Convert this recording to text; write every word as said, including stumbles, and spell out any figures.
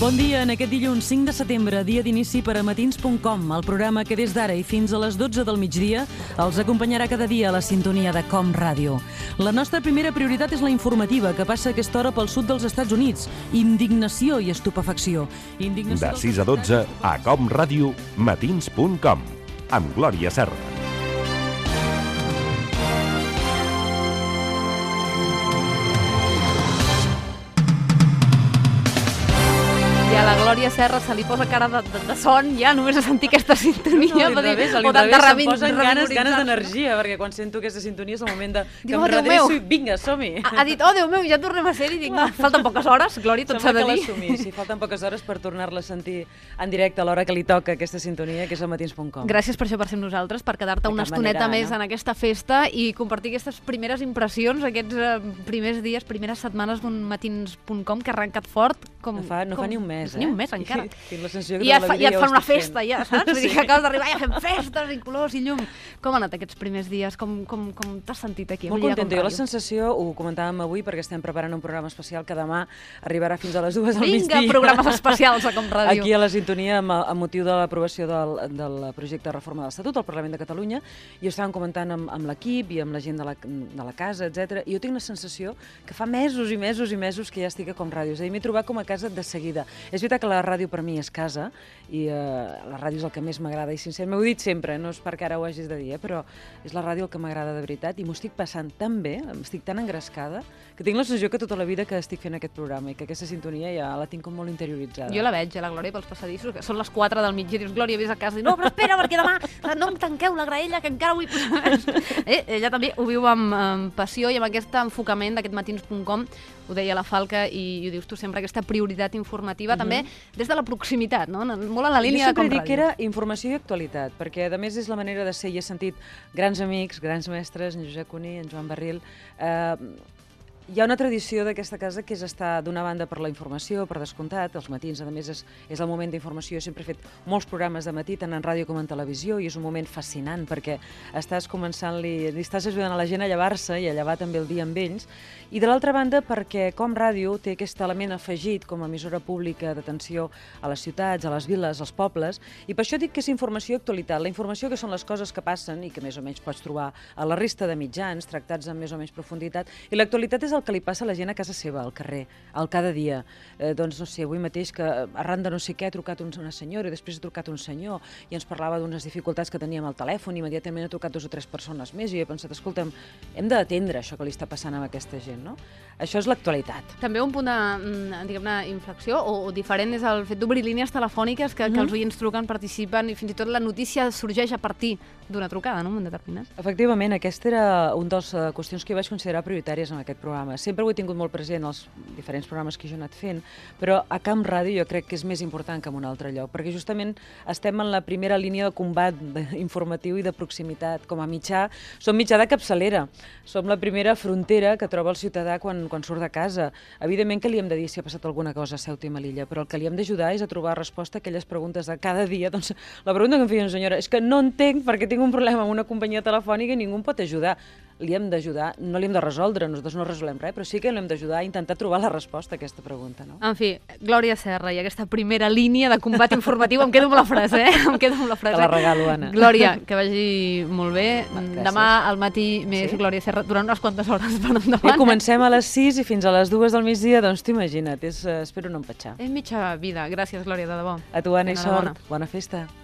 Bon dia, en aquest dilluns cinc de setembre, dia d'inici per a matins punt com, el programa que des d'ara i fins a les dotze del migdia els acompanyarà cada dia a la sintonia de Com Ràdio. La nostra primera prioritat és la informativa, que passa a aquesta hora pel sud dels Estats Units. Indignació i estupefacció. Indignació de sis a dotze a Com Ràdio, matins punt com, amb Glòria Serra. I a la Glòria Serra se li posa cara de, de, de son, ja, només a sentir aquesta sintonia. No, no, dir, revés, o de, de se'm posen ganes, ganes d'energia, perquè quan sento aquesta sintonia és el moment de, que Diu, em oh, Déu redreço meu. i vinga, som-hi. Ha, ha dit, oh, Déu meu, ja tornem a ser-hi. Dic, no, falten poques hores, Glòria, tot s'ha de dir. Sembla que l'assumís, sí, falten poques hores per tornar-la a sentir en directe a l'hora que li toca aquesta sintonia, que és a matins punt com. Gràcies per això per ser amb nosaltres, per quedar-te una estoneta manera, més no? en aquesta festa i compartir aquestes primeres impressions, aquests eh, primers dies, primeres setmanes d'un matins punt com que ha arrencat fort. Com, No fa, no com, fa ni un mes, eh? Ni un mes, encara. Tinc la sensació que I ja, tota fa, la ja vida et fan ho una estic festa, fent. ja, saps? Vull dir Sí. que acabes d'arribar i ja fem festes i colors i llum. Com han anat aquests primers dies? Com, com, com t'has sentit aquí? Molt avui a Com contenta. Jo la Ràdio? sensació, ho comentàvem avui, perquè estem preparant un programa especial que demà arribarà fins a les dues del Vinga, migdia. programes especials a Com Ràdio. Aquí a la sintonia, amb, amb motiu de l'aprovació del, del projecte de reforma de l'Estatut al Parlament de Catalunya, i ho estàvem comentant amb, amb l'equip i amb la gent de la, de la casa, etcètera. I jo tinc la sensació que fa mesos i mesos i mesos que ja estic a Com Ràdio. És a dir, m'he trobat com a casa de seguida. És veritat que la ràdio per mi és casa, i eh, la ràdio és el que més m'agrada, i sincerament, m'ho he dit sempre, no és perquè ara ho hagis de dir, eh, però és la ràdio el que m'agrada de veritat, i m'ho estic passant tan bé, estic tan engrescada, que tinc la sensació que tota la vida que estic fent aquest programa i que aquesta sintonia ja la tinc com molt interioritzada. Jo la veig, a la Glòria, pels passadissos, que són les quatre del migdia, dius, Glòria, vés a casa, i no, però espera, perquè demà no em tanqueu la graella, que encara vull posar més. Eh, ella també ho viu amb, amb passió i amb aquest enfocament d'aquest matins punt com, ho deia la Falca, i, i ho dius tu sempre, aquesta prioritat informativa, Mhm. també des de la proximitat, no? Molt en la línia de Jo Com sempre dic que Ràdio. era informació i actualitat, perquè a més és la manera de ser, i he sentit grans amics, grans mestres, en Josep Cuní, en Joan Barril. Eh, hi ha una tradició d'aquesta casa que és estar d'una banda per la informació, per descomptat, els matins, a més, és, és el moment d'informació. Jo sempre he fet molts programes de matí, tant en ràdio com en televisió, i és un moment fascinant, perquè estàs començant-li, li estàs ajudant a la gent a llevar-se i a llevar també el dia amb ells. I de l'altra banda, perquè Com Ràdio té aquest element afegit com a emissora pública d'atenció a les ciutats, a les viles, als pobles, i per això dic que és informació i actualitat. La informació, que són les coses que passen i que més o menys pots trobar a la resta de mitjans, tractats amb més o menys profunditat, i l'actualitat és el que li passa a la gent a casa seva, al carrer, al cada dia. Eh, doncs, no sé, avui mateix que arran de no sé què ha trucat un, una senyora i després ha trucat un senyor i ens parlava d'unes dificultats que teníem al telèfon, i immediatament ha trucat dos o tres persones més, i jo he pensat, escolta'm, hem d'atendre això que li està passant amb aquesta gent, no? Això és l'actualitat. També un punt de, mm, diguem-ne, inflexió o, o diferent és el fet d'obrir línies telefòniques que, Mhm. que els oients truquen, participen i fins i tot la notícia sorgeix a partir d'una trucada, no?, en un determinat. Efectivament, aquesta era una de les uh, qüestions que jo vaig considerar prioritàries en aquest programa. Sempre ho he tingut molt present als diferents programes que jo he anat fent, però a Camp Ràdio jo crec que és més important que en un altre lloc, perquè justament estem en la primera línia de combat de, informatiu i de proximitat. Com a mitjà, som mitjà de capçalera, som la primera frontera que troba el ciutadà quan, quan surt de casa. Evidentment que li hem de dir si ha passat alguna cosa a Ceuta i Melilla, però el que li hem d'ajudar és a trobar resposta a aquelles preguntes de cada dia. Doncs la pregunta que em feia una senyora és que no entenc perquè tinc un problema amb una companyia telefònica i ningú em pot ajudar. Li hem d'ajudar, no li hem de resoldre, nosaltres no resolem res, però sí que l'hem d'ajudar a intentar trobar la resposta a aquesta pregunta, no? En fi, Glòria Serra i aquesta primera línia de combat informatiu, em quedo amb la frase, eh? Em quedo amb la frase. Te la regalo, Anna. Glòria, que vagi molt bé. Gràcies. Demà al matí més Sí? Glòria Serra, durant unes quantes hores per I endavant. comencem a les sis i fins a les dues del migdia, doncs t'ho imagina't, és, eh, espero no empatxar. És mitja vida. Gràcies, Glòria, de debò. A tu, Anna, i Enhorabona. sort. Bona festa.